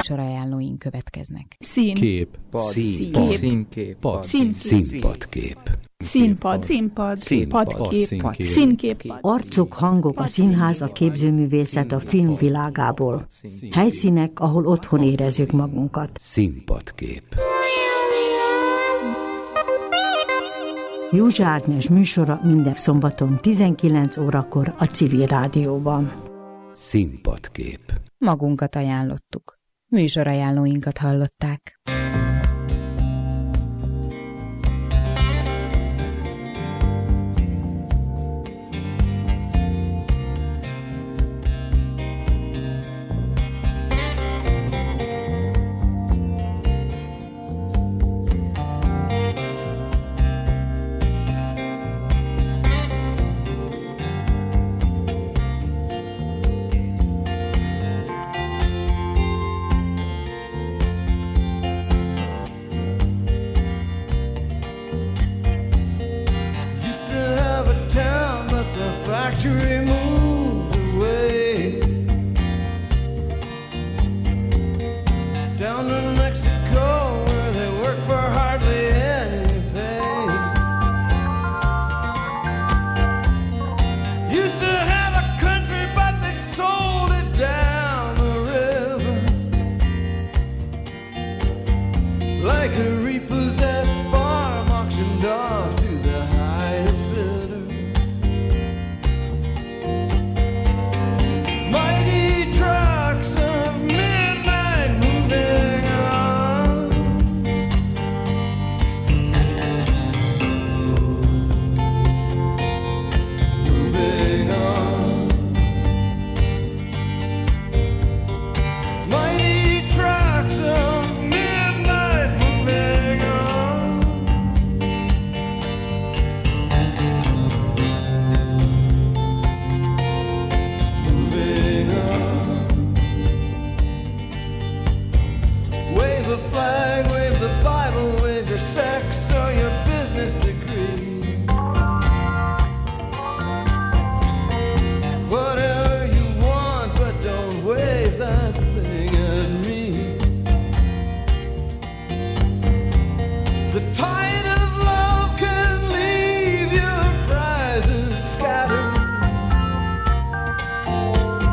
Műsorajánlóink következnek. Színkép. Arcok, hangok, a színház, a képzőművészet a film világából. Helyszínek, ahol otthon érezzük magunkat. Színpadkép. Józsa Ágnes műsora minden szombaton 19 órakor a Civil Rádióban. Színpadkép. Magunkat ajánlottuk. Műsorajánlóinkat hallották.